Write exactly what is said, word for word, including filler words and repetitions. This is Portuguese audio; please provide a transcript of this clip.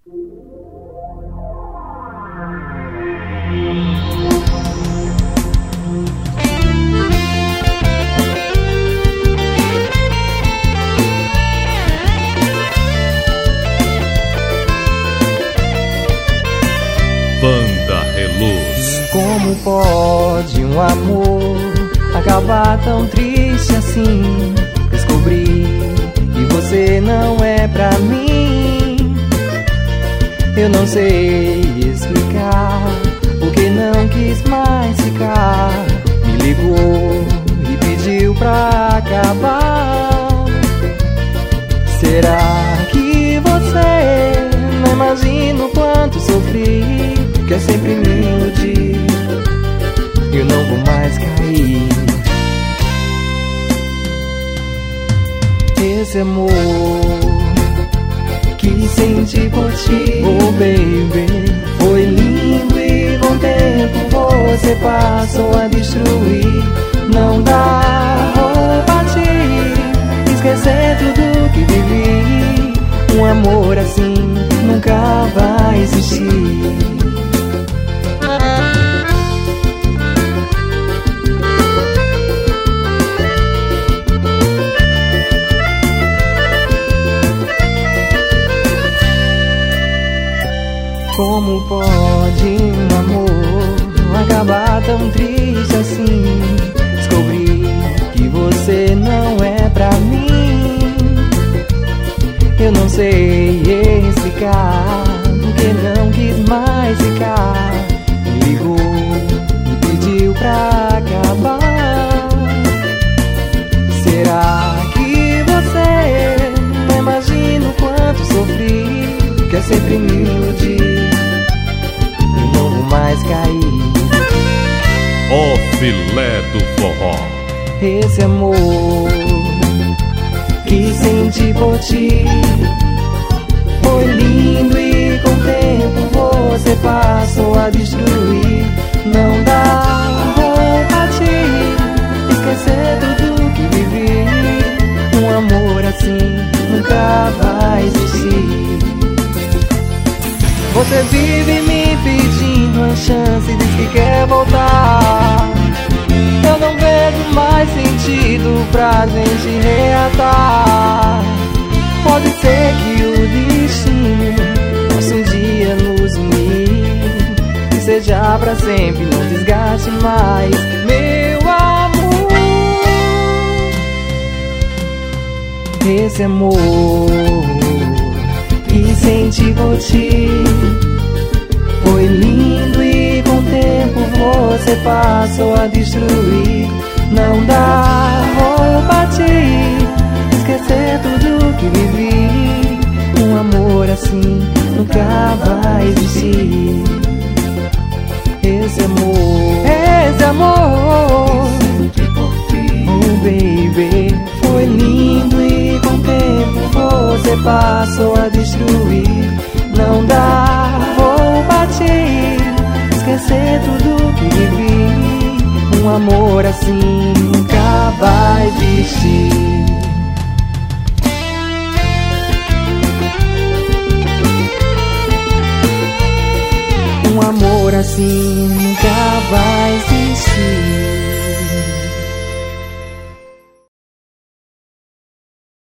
Banda Reluz. Como pode um amor acabar tão triste assim? Descobri que você não é pra mim. Eu não sei explicar porque não quis mais ficar. Me ligou e pediu pra acabar. Será que você não imagina o quanto sofri? Quer sempre me iludir, eu não vou mais cair. Esse amor que senti por ti, oh baby, foi lindo e com o tempo você passou a destruir. Não dá pra te esquecer tudo que vivi. Um amor assim nunca vai existir. Como pode um amor acabar tão triste assim? Descobri que você não é pra mim. Eu não sei explicar porque não quis mais ficar. Me ligou e pediu pra acabar. Será que você não imagina o quanto sofri? Quer sempre me iludir, eu não vou mais cair. O filé do forró. Esse amor que senti por ti foi lindo e com o tempo você passou a destruir. Não dá pra te esquecer tudo que vivi. Um amor assim nunca vai existir. Você vive me pedindo uma chance, diz que quer voltar. Eu não vejo mais sentido pra gente reatar. Pode ser que o destino possa um dia nos unir e seja pra sempre, não desgaste mais, meu amor. Esse amor que senti por ti foi lindo e com o tempo você passou a destruir. Não dá pra te esquecer tudo que vivi. Um amor assim nunca vai existir. Esse amor, esse amor, oh baby, foi lindo e com o tempo você passou a destruir. Não dá pra te esquecer tudo que vivi. Um amor assim nunca vai existir. Um amor assim nunca vai existir.